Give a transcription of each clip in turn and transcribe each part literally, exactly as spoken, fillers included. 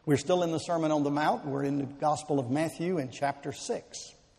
We're still in the Sermon on the Mount. We're in the Gospel of Matthew in chapter six.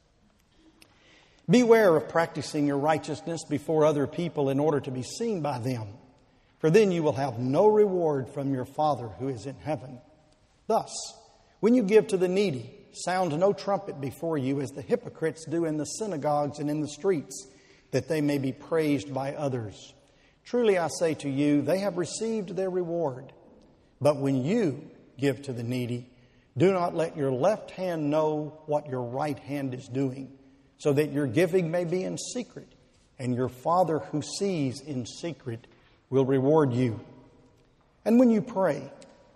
Beware of practicing your righteousness before other people in order to be seen by them, for then you will have no reward from your Father who is in heaven. Thus, when you give to the needy, sound no trumpet before you as the hypocrites do in the synagogues and in the streets, that they may be praised by others. Truly I say to you, they have received their reward. But when you give to the needy, do not let your left hand know what your right hand is doing, so that your giving may be in secret, and your Father who sees in secret will reward you. And when you pray,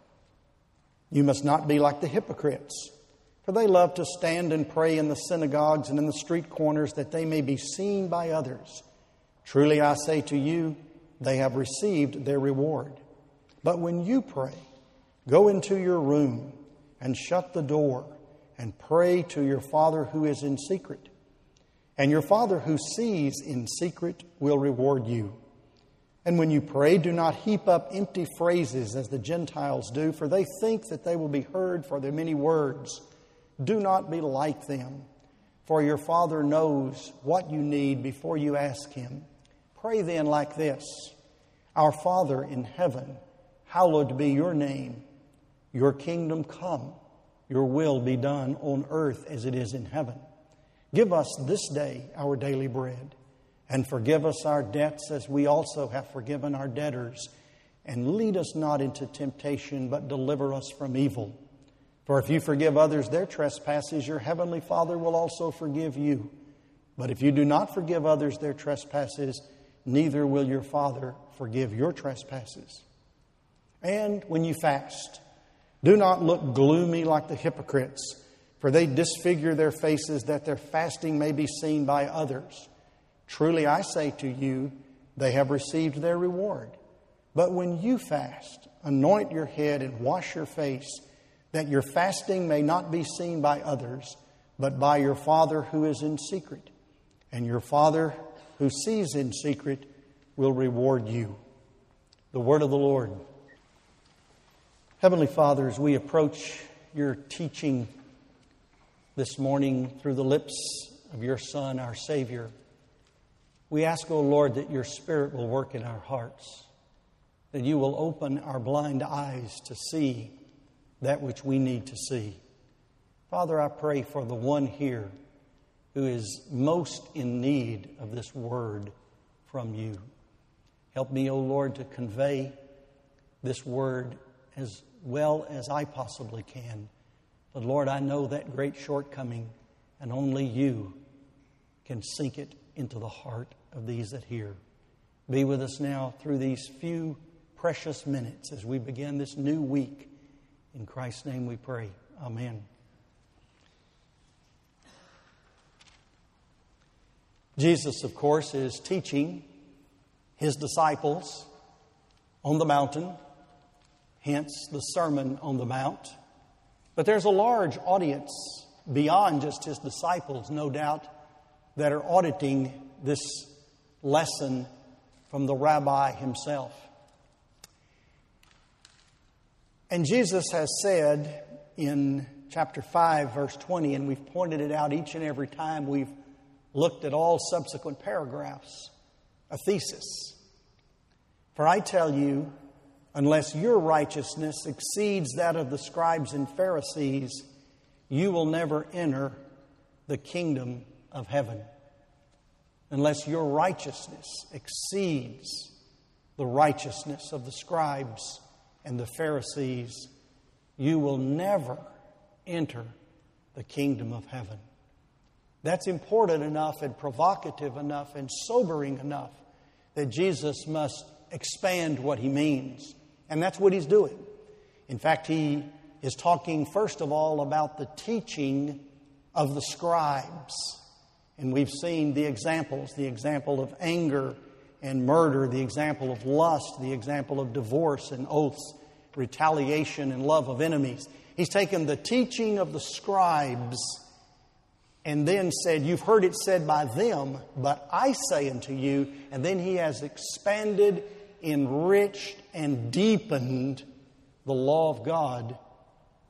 you must not be like the hypocrites, for they love to stand and pray in the synagogues and in the street corners, that they may be seen by others. Truly I say to you, they have received their reward. But when you pray, go into your room and shut the door and pray to your Father who is in secret. And your Father who sees in secret will reward you. And when you pray, do not heap up empty phrases as the Gentiles do, for they think that they will be heard for their many words. Do not be like them, for your Father knows what you need before you ask Him. Pray then like this: Our Father in heaven, hallowed be your name. Your kingdom come. Your will be done on earth as it is in heaven. Give us this day our daily bread, and forgive us our debts as we also have forgiven our debtors. And lead us not into temptation, but deliver us from evil. For if you forgive others their trespasses, your heavenly Father will also forgive you. But if you do not forgive others their trespasses, neither will your Father forgive your trespasses. And when you fast, do not look gloomy like the hypocrites, for they disfigure their faces that their fasting may be seen by others. Truly I say to you, they have received their reward. But when you fast, anoint your head and wash your face, that your fasting may not be seen by others, but by your Father who is in secret. And your Father who sees in secret will reward you. The word of the Lord. Heavenly Father, as we approach your teaching this morning through the lips of your Son, our Savior, we ask, O Lord, that your Spirit will work in our hearts, that you will open our blind eyes to see that which we need to see. Father, I pray for the one here who is most in need of this word from you. Help me, O Lord, to convey this word as well as I possibly can. But Lord, I know that great shortcoming, and only you can sink it into the heart of these that hear. Be with us now through these few precious minutes as we begin this new week. In Christ's name we pray. Amen. Jesus, of course, is teaching his disciples on the mountain, hence the Sermon on the Mount. But there's a large audience beyond just his disciples, no doubt, that are auditing this lesson from the rabbi himself. And Jesus has said in chapter five, verse twenty, and we've pointed it out each and every time we've looked at all subsequent paragraphs, a thesis. For I tell you, unless your righteousness exceeds that of the scribes and Pharisees, you will never enter the kingdom of heaven. Unless your righteousness exceeds the righteousness of the scribes and the Pharisees, you will never enter the kingdom of heaven. That's important enough and provocative enough and sobering enough that Jesus must expand what he means. And that's what he's doing. In fact, he is talking first of all about the teaching of the scribes. And we've seen the examples, the example of anger and murder, the example of lust, the example of divorce and oaths, retaliation and love of enemies. He's taken the teaching of the scribes and then said, you've heard it said by them, but I say unto you. And then he has expanded, enriched, and deepened the law of God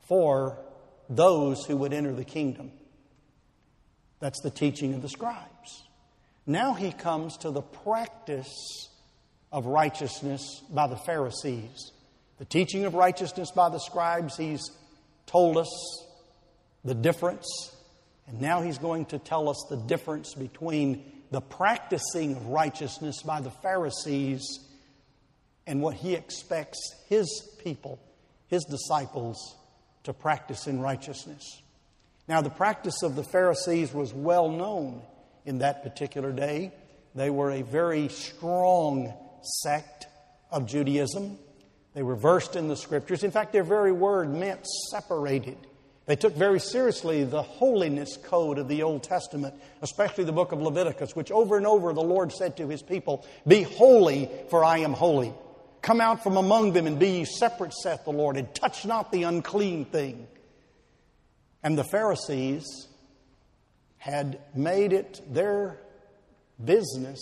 for those who would enter the kingdom. That's the teaching of the scribes. Now he comes to the practice of righteousness by the Pharisees. The teaching of righteousness by the scribes, he's told us the difference. And now he's going to tell us the difference between the practicing of righteousness by the Pharisees and what he expects his people, his disciples, to practice in righteousness. Now, the practice of the Pharisees was well known in that particular day. They were a very strong sect of Judaism. They were versed in the Scriptures. In fact, their very word meant separated. They took very seriously the holiness code of the Old Testament, especially the book of Leviticus, which over and over the Lord said to His people, "Be holy, for I am holy. Come out from among them and be ye separate, saith the Lord, and touch not the unclean thing." And the Pharisees had made it their business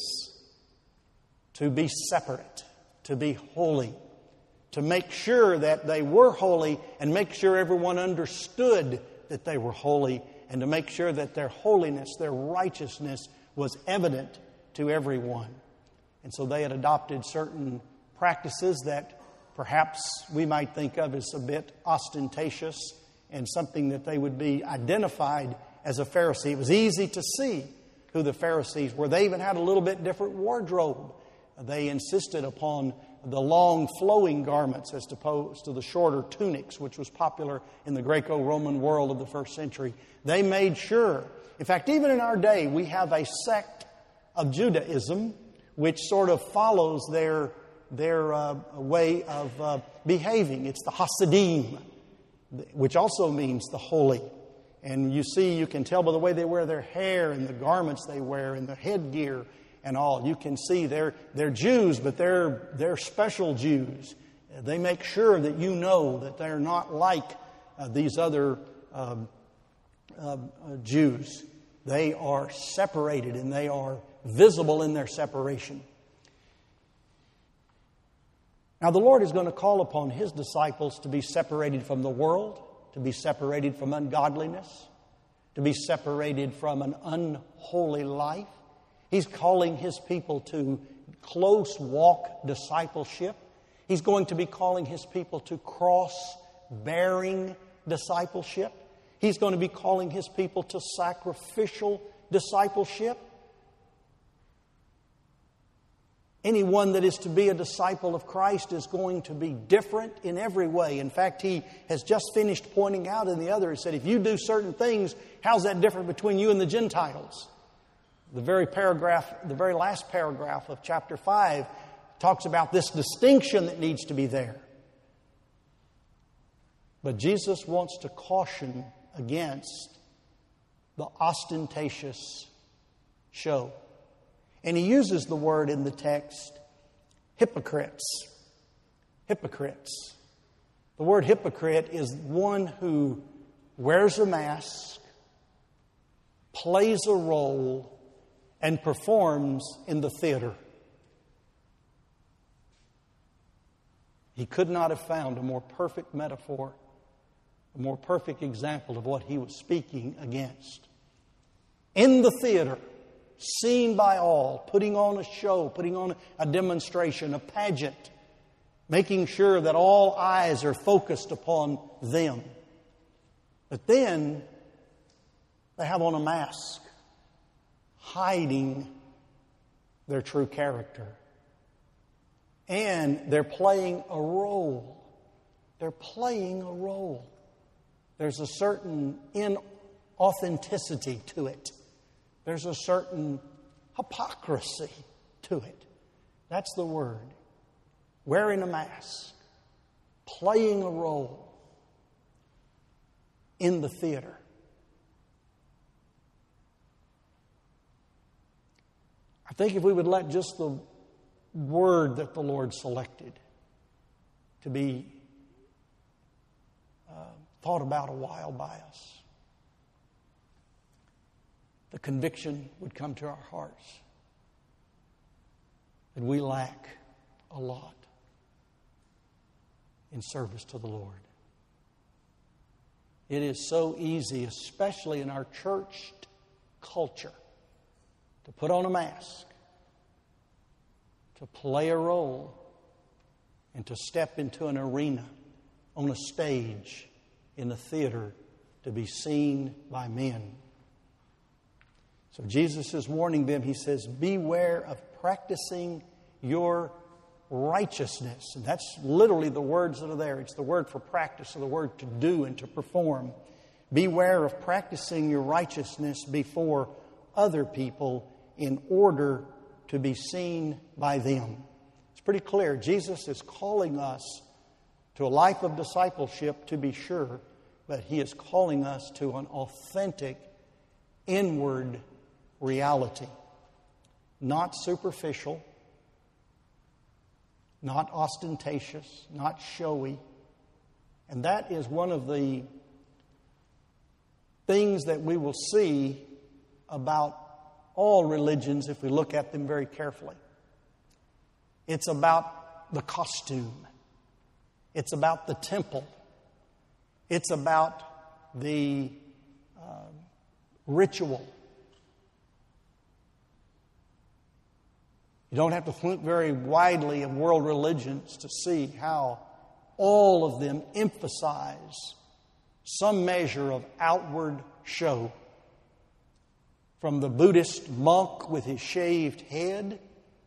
to be separate, to be holy, to make sure that they were holy and make sure everyone understood that they were holy, and to make sure that their holiness, their righteousness was evident to everyone. And so they had adopted certain practices that perhaps we might think of as a bit ostentatious and something that they would be identified as a Pharisee. It was easy to see who the Pharisees were. They even had a little bit different wardrobe. They insisted upon the long flowing garments as opposed to the shorter tunics, which was popular in the Greco-Roman world of the first century. They made sure. In fact, even in our day, we have a sect of Judaism which sort of follows their, their uh, way of uh, behaving. It's the Hasidim, which also means the holy. And you see, you can tell by the way they wear their hair and the garments they wear and the headgear and all. You can see they're, they're Jews, but they're, they're special Jews. They make sure that you know that they're not like uh, these other uh, uh, Jews. They are separated and they are visible in their separation. Now the Lord is going to call upon His disciples to be separated from the world, to be separated from ungodliness, to be separated from an unholy life. He's calling His people to close walk discipleship. He's going to be calling His people to cross-bearing discipleship. He's going to be calling His people to sacrificial discipleship. Anyone that is to be a disciple of Christ is going to be different in every way. In fact, He has just finished pointing out in the other. He said, if you do certain things, how's that different between you and the Gentiles? The very paragraph, the very last paragraph of chapter five talks about this distinction that needs to be there. But Jesus wants to caution against the ostentatious show. And He uses the word in the text, hypocrites. Hypocrites. The word hypocrite is one who wears a mask, plays a role, and performs in the theater. He could not have found a more perfect metaphor, a more perfect example of what He was speaking against. In the theater, seen by all, putting on a show, putting on a demonstration, a pageant, making sure that all eyes are focused upon them. But then they have on a mask, hiding their true character. And they're playing a role. They're playing a role. There's a certain inauthenticity to it. There's a certain hypocrisy to it. That's the word. Wearing a mask, playing a role in the theater. I think if we would let just the word that the Lord selected to be uh, thought about a while by us, the conviction would come to our hearts that we lack a lot in service to the Lord. It is so easy, especially in our church culture, to put on a mask, to play a role, and to step into an arena, on a stage, in a theater, to be seen by men. So Jesus is warning them. He says, beware of practicing your righteousness. And that's literally the words that are there. It's the word for practice, or the word to do and to perform. Beware of practicing your righteousness before other people in order to be seen by them. It's pretty clear. Jesus is calling us to a life of discipleship, to be sure, but He is calling us to an authentic, inward reality. Not superficial, not ostentatious, not showy. And that is one of the things that we will see about all religions if we look at them very carefully. It's about the costume. It's about the temple. It's about the uh, ritual. You don't have to think very widely of world religions to see how all of them emphasize some measure of outward show. From the Buddhist monk with his shaved head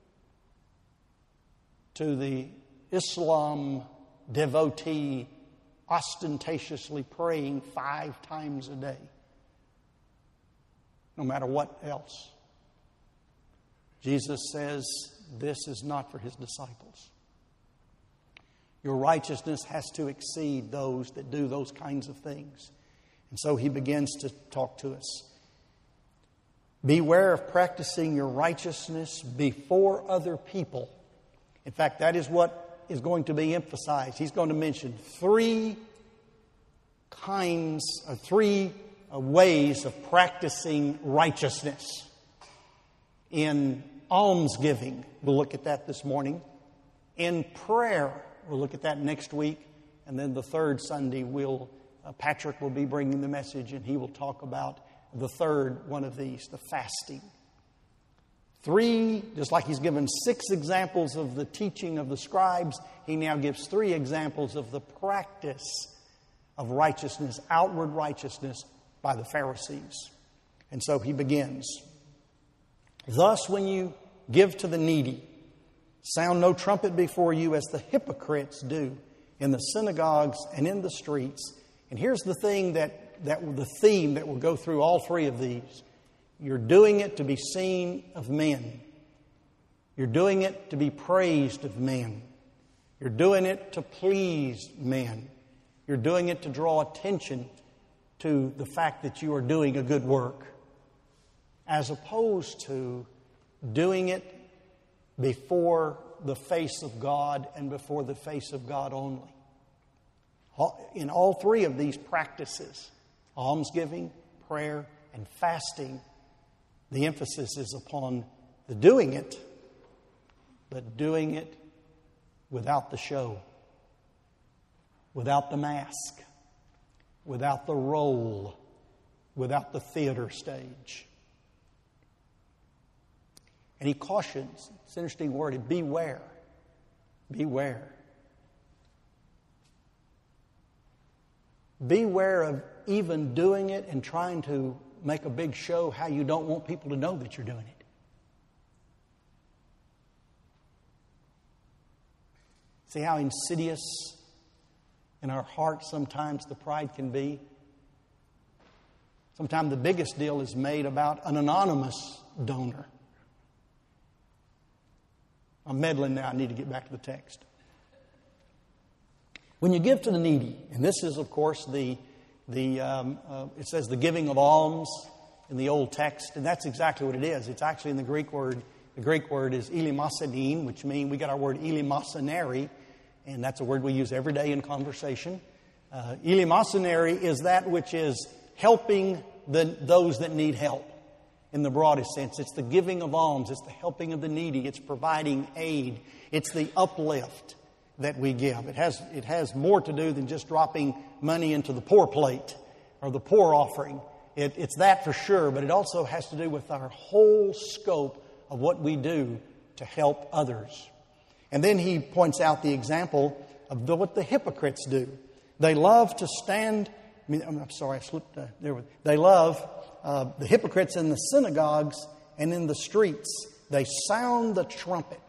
to the Islam devotee ostentatiously praying five times a day, no matter what else. Jesus says this is not for His disciples. Your righteousness has to exceed those that do those kinds of things. And so He begins to talk to us. Beware of practicing your righteousness before other people. In fact, that is what is going to be emphasized. He's going to mention three kinds, or three ways of practicing righteousness. In almsgiving, we'll look at that this morning. In prayer, we'll look at that next week. And then the third Sunday, we'll, uh, Patrick will be bringing the message, and he will talk about the third one of these, the fasting. Three, just like he's given six examples of the teaching of the scribes, he now gives three examples of the practice of righteousness, outward righteousness by the Pharisees. And so he begins. Thus, when you give to the needy, sound no trumpet before you as the hypocrites do in the synagogues and in the streets. And here's the thing that, that the theme that will go through all three of these. You're doing it to be seen of men. You're doing it to be praised of men. You're doing it to please men. You're doing it to draw attention to the fact that you are doing a good work, as opposed to doing it before the face of God and before the face of God only. In all three of these practices, almsgiving, prayer, and fasting, the emphasis is upon the doing it, but doing it without the show, without the mask, without the role, without the theater stage. And he cautions, it's an interesting word, beware. Beware. Beware of even doing it and trying to make a big show how you don't want people to know that you're doing it. See how insidious in our hearts sometimes the pride can be? Sometimes the biggest deal is made about an anonymous donor. I'm meddling now. I need to get back to the text. When you give to the needy, and this is, of course, the the um, uh, it says the giving of alms in the old text, and that's exactly what it is. It's actually in the Greek word. The Greek word is eleemosynene, which means we got our word eleemosynary, and that's a word we use every day in conversation. Uh, eleemosynary is that which is helping the, those that need help. In the broadest sense, it's the giving of alms, it's the helping of the needy, it's providing aid, it's the uplift that we give. It has it has more to do than just dropping money into the poor plate. or the poor offering. It, it's that for sure, but it also has to do with our whole scope of what we do to help others. And then he points out the example of the, what the hypocrites do. They love to stand, I mean, I'm sorry, I slipped uh, there. They love uh, the hypocrites in the synagogues and in the streets. They sound the trumpet.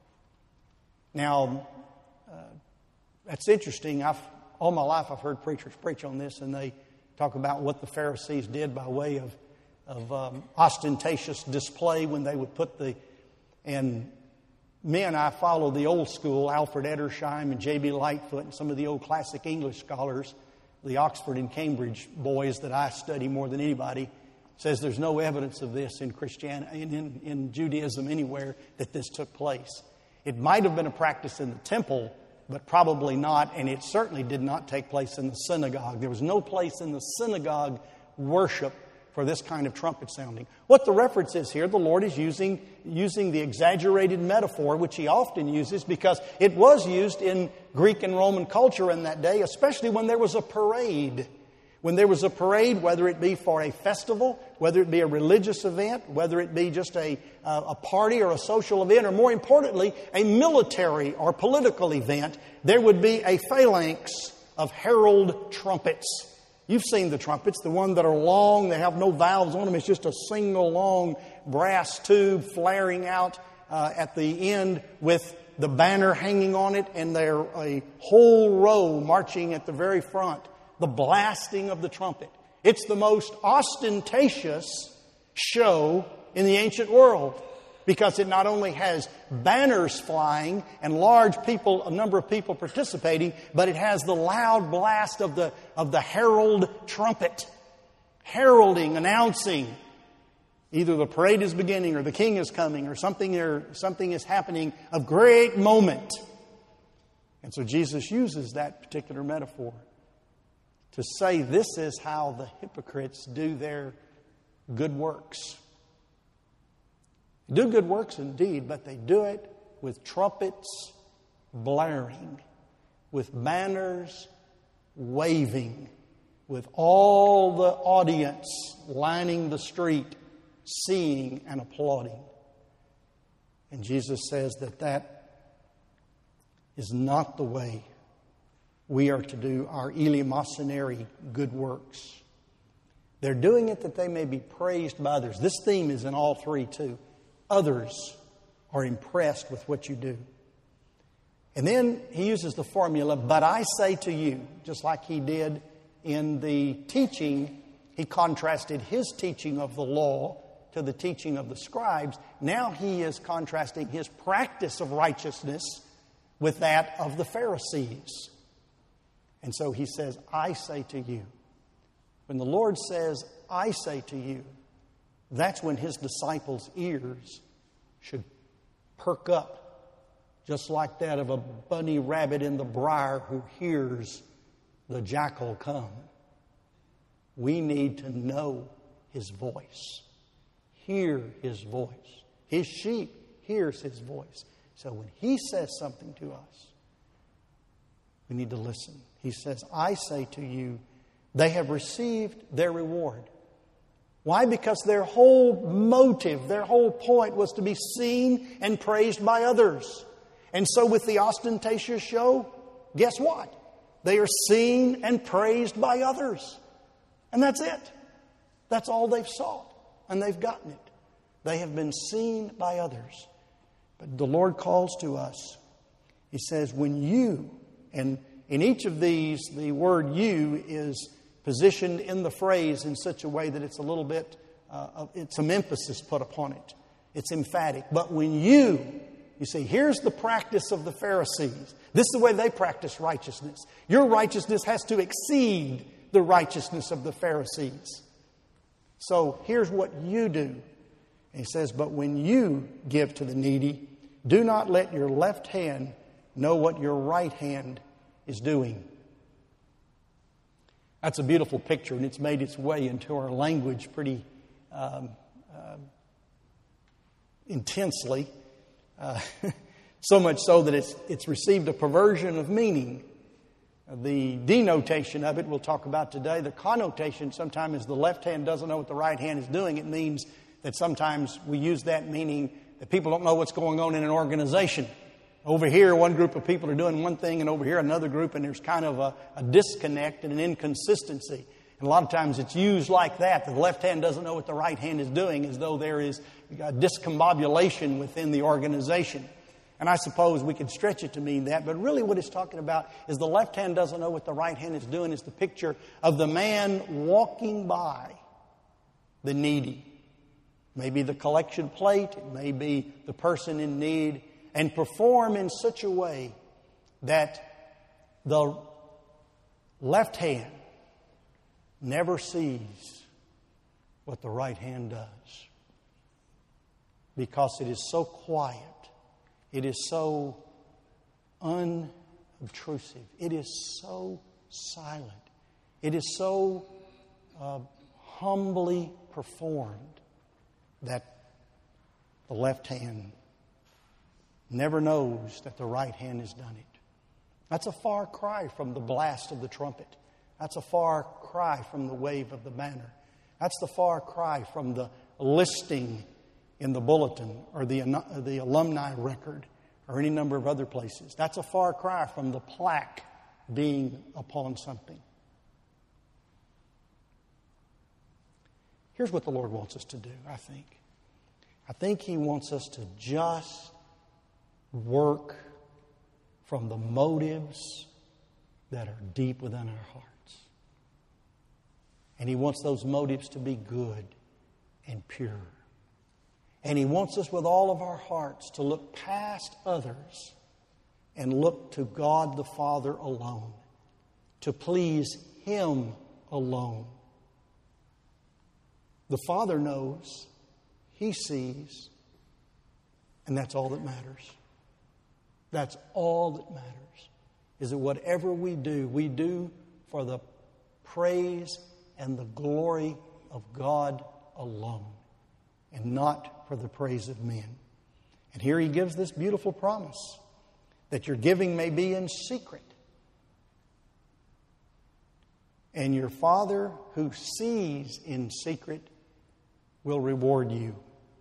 Now, uh, that's interesting. I've, all my life I've heard preachers preach on this, and they talk about what the Pharisees did by way of, of um, ostentatious display when they would put the... And me and I follow the old school, Alfred Edersheim and J B Lightfoot and some of the old classic English scholars, the Oxford and Cambridge boys that I study more than anybody, says there's no evidence of this in Christianity, in, in, in Judaism anywhere that this took place. It might have been a practice in the temple, but probably not, and it certainly did not take place in the synagogue. There was no place in the synagogue worship for this kind of trumpet sounding. What the reference is here, the Lord is using, using the exaggerated metaphor, which He often uses because it was used in Greek and Roman culture in that day, especially when there was a parade. When there was a parade, whether it be for a festival, whether it be a religious event, whether it be just a, uh, a party or a social event, or more importantly, a military or political event, there would be a phalanx of herald trumpets. You've seen the trumpets, the ones that are long, they have no valves on them. It's just a single long brass tube flaring out uh, at the end with the banner hanging on it, and they're a whole row marching at the very front. The blasting of the trumpet. It's the most ostentatious show in the ancient world because it not only has banners flying and large people, a number of people participating, but it has the loud blast of the, of the herald trumpet, heralding, announcing either the parade is beginning or the king is coming or something, or something is happening of great moment. And so Jesus uses that particular metaphor to say this is how the hypocrites do their good works. Do good works indeed, but they do it with trumpets blaring, with banners waving, with all the audience lining the street, seeing and applauding. And Jesus says that that is not the way we are to do our eleemosynary good works. They're doing it that they may be praised by others. This theme is in all three too. Others are impressed with what you do. And then he uses the formula, but I say to you, just like he did in the teaching, he contrasted his teaching of the law to the teaching of the scribes. Now he is contrasting his practice of righteousness with that of the Pharisees. And so he says, I say to you. When the Lord says, I say to you, that's when his disciples' ears should perk up, just like that of a bunny rabbit in the briar who hears the jackal come. We need to know his voice, hear his voice. His sheep hears his voice. So when he says something to us, we need to listen. He says, I say to you, they have received their reward. Why? Because their whole motive, their whole point was to be seen and praised by others. And so with the ostentatious show, guess what? They are seen and praised by others. And that's it. That's all they've sought. And they've gotten it. They have been seen by others. But the Lord calls to us. He says, when you, and in each of these, the word you is positioned in the phrase in such a way that it's a little bit, uh, it's some emphasis put upon it. It's emphatic. But when you, you see, here's the practice of the Pharisees. This is the way they practice righteousness. Your righteousness has to exceed the righteousness of the Pharisees. So here's what you do. And he says, but when you give to the needy, do not let your left hand know what your right hand is doing. That's a beautiful picture, and it's made its way into our language pretty um, uh, intensely. Uh, so much so that it's, it's received a perversion of meaning. The denotation of it we'll talk about today. The connotation sometimes is the left hand doesn't know what the right hand is doing. It means that sometimes we use that meaning that people don't know what's going on in an organization. Over here, one group of people are doing one thing, and over here another group, and there's kind of a, a disconnect and an inconsistency. And a lot of times it's used like that. The left hand doesn't know what the right hand is doing, as though there is a discombobulation within the organization. And I suppose we could stretch it to mean that, but really what it's talking about is the left hand doesn't know what the right hand is doing. It's the picture of the man walking by the needy. Maybe the collection plate, it may be the person in need, and perform in such a way that the left hand never sees what the right hand does, because it is so quiet. It is so unobtrusive. It is so silent. It is so uh, humbly performed that the left hand never knows that the right hand has done it. That's a far cry from the blast of the trumpet. That's a far cry from the wave of the banner. That's the far cry from the listing in the bulletin or the, the alumni record or any number of other places. That's a far cry from the plaque being upon something. Here's what the Lord wants us to do, I think. I think He wants us to just work from the motives that are deep within our hearts. And He wants those motives to be good and pure. And He wants us with all of our hearts to look past others and look to God the Father alone, to please Him alone. The Father knows, He sees, and that's all that matters. That's all that matters, is that whatever we do, we do for the praise and the glory of God alone, and not for the praise of men. And here He gives this beautiful promise that your giving may be in secret. And your Father who sees in secret will reward you.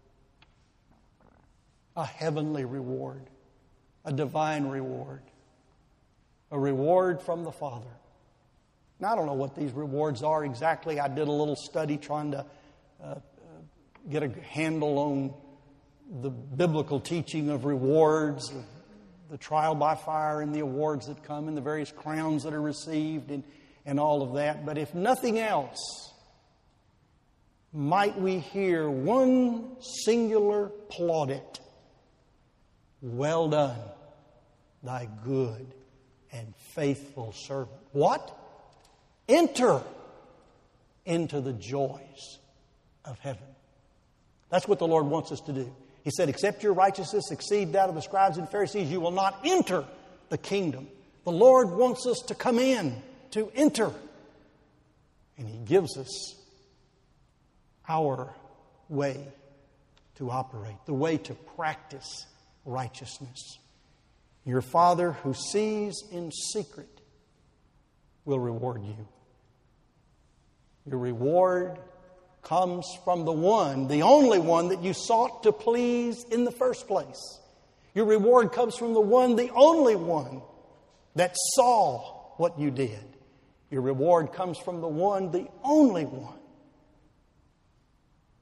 A heavenly reward, a divine reward, a reward from the Father. Now, I don't know what these rewards are exactly. I did a little study trying to uh, get a handle on the biblical teaching of rewards, of the trial by fire and the awards that come and the various crowns that are received and, and all of that. But if nothing else, might we hear one singular plaudit: well done, thy good and faithful servant. What? Enter into the joys of heaven. That's what the Lord wants us to do. He said, except your righteousness exceed that of the scribes and Pharisees, you will not enter the kingdom. The Lord wants us to come in, to enter. And He gives us our way to operate, the way to practice righteousness. Your Father who sees in secret will reward you. Your reward comes from the one, the only one that you sought to please in the first place. Your reward comes from the one, the only one that saw what you did. Your reward comes from the one, the only one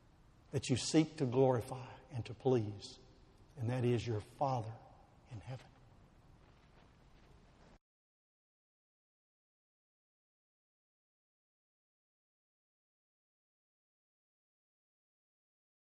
that you seek to glorify and to please, and that is your Father in heaven.